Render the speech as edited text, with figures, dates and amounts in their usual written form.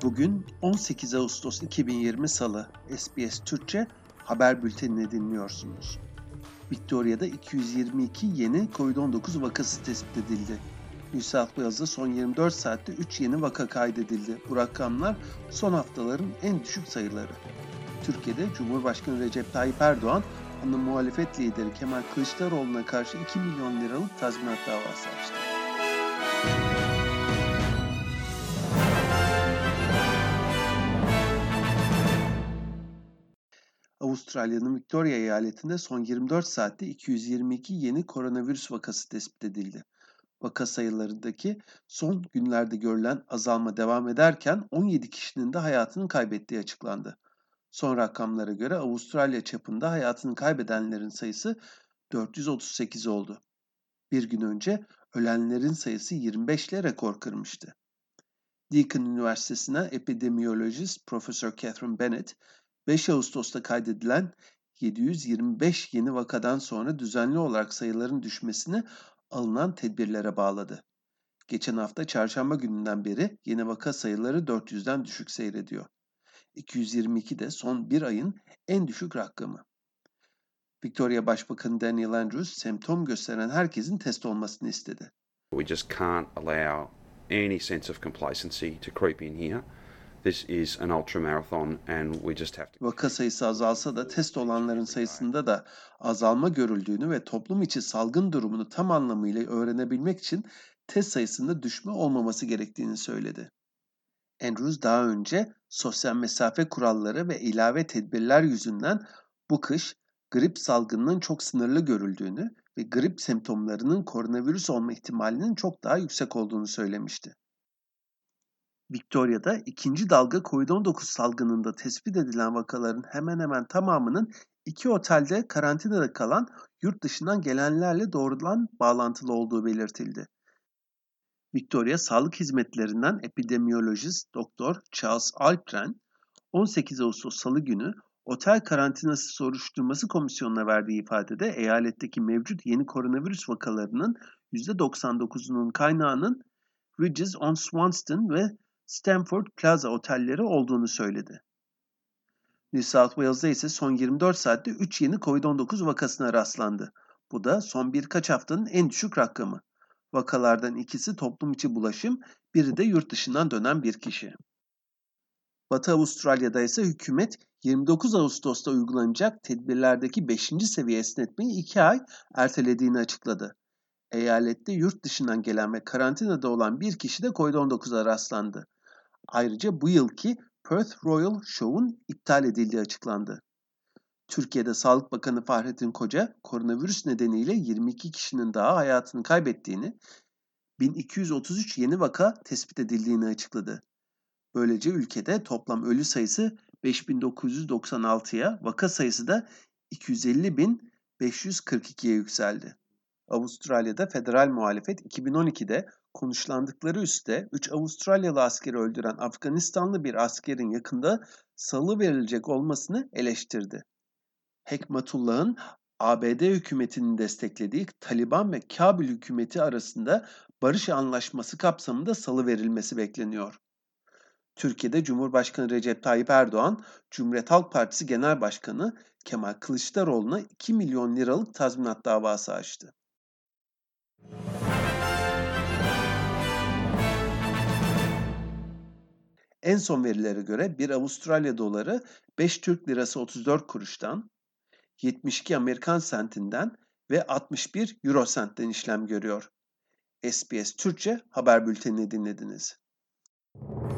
Bugün 18 Ağustos 2020 Salı, SBS Türkçe haber bültenini dinliyorsunuz. Victoria'da 222 yeni COVID-19 vakası tespit edildi. New South Wales'da son 24 saatte 3 yeni vaka kaydedildi. Bu rakamlar son haftaların en düşük sayıları. Türkiye'de Cumhurbaşkanı Recep Tayyip Erdoğan, ana muhalefet lideri Kemal Kılıçdaroğlu'na karşı 2 milyon liralık tazminat davası açtı. Avustralya'nın Victoria eyaletinde son 24 saatte 222 yeni koronavirüs vakası tespit edildi. Vaka sayılarındaki son günlerde görülen azalma devam ederken 17 kişinin de hayatını kaybettiği açıklandı. Son rakamlara göre Avustralya çapında hayatını kaybedenlerin sayısı 438 oldu. Bir gün önce ölenlerin sayısı 25 ile rekor kırmıştı. Deakin Üniversitesi'ne epidemiyolojist Profesör Catherine Bennett, 5 Ağustos'ta kaydedilen 725 yeni vakadan sonra düzenli olarak sayıların düşmesini alınan tedbirlere bağladı. Geçen hafta çarşamba gününden beri yeni vaka sayıları 400'den düşük seyrediyor. 222 de son bir ayın en düşük rakamı. Victoria Başbakanı Daniel Andrews, semptom gösteren herkesin test olmasını istedi. We just can't allow any sense of complacency to creep in here. This is an ultramarathon and we just have to... Vaka sayısı azalsa da test olanların sayısında da azalma görüldüğünü ve toplum içi salgın durumunu tam anlamıyla öğrenebilmek için test sayısında düşme olmaması gerektiğini söyledi. Andrews daha önce sosyal mesafe kuralları ve ilave tedbirler yüzünden bu kış grip salgınının çok sınırlı görüldüğünü ve grip semptomlarının koronavirüs olma ihtimalinin çok daha yüksek olduğunu söylemişti. Victoria'da ikinci dalga COVID-19 salgınında tespit edilen vakaların hemen hemen tamamının 2 otelde karantinada kalan yurt dışından gelenlerle doğrudan bağlantılı olduğu belirtildi. Victoria Sağlık Hizmetlerinden epidemiyolojist Dr. Charles Alpren, 18 Ağustos Salı günü otel karantinası soruşturması komisyonuna verdiği ifadede eyaletteki mevcut yeni koronavirüs vakalarının %99'unun kaynağının Rydges on Swanston ve Stamford Plaza otelleri olduğunu söyledi. New South Wales'da ise son 24 saatte 3 yeni COVID-19 vakasına rastlandı. Bu da son birkaç haftanın en düşük rakamı. Vakalardan ikisi toplum içi bulaşım, biri de yurt dışından dönen bir kişi. Batı Avustralya'da ise hükümet 29 Ağustos'ta uygulanacak tedbirlerdeki 5. seviye esnetmeyi 2 ay ertelediğini açıkladı. Eyalette yurt dışından gelen ve karantinada olan bir kişi de COVID-19'a rastlandı. Ayrıca bu yılki Perth Royal Show'un iptal edildiği açıklandı. Türkiye'de Sağlık Bakanı Fahrettin Koca, koronavirüs nedeniyle 22 kişinin daha hayatını kaybettiğini, 1233 yeni vaka tespit edildiğini açıkladı. Böylece ülkede toplam ölü sayısı 5996'ya, vaka sayısı da 250.542'ye yükseldi. Avustralya'da federal muhalefet 2012'de konuşlandıkları üste 3 Avustralyalı askeri öldüren Afganistanlı bir askerin yakında salıverilecek olmasını eleştirdi. Hekmatullah'ın ABD hükümetinin desteklediği Taliban ve Kabil hükümeti arasında barış anlaşması kapsamında salıverilmesi bekleniyor. Türkiye'de Cumhurbaşkanı Recep Tayyip Erdoğan, Cumhuriyet Halk Partisi Genel Başkanı Kemal Kılıçdaroğlu'na 2 milyon liralık tazminat davası açtı. En son verilere göre 1 Avustralya doları 5 Türk lirası 34 kuruştan, 72 Amerikan sentinden ve 61 Euro sentten işlem görüyor. SBS Türkçe haber bültenini dinlediniz.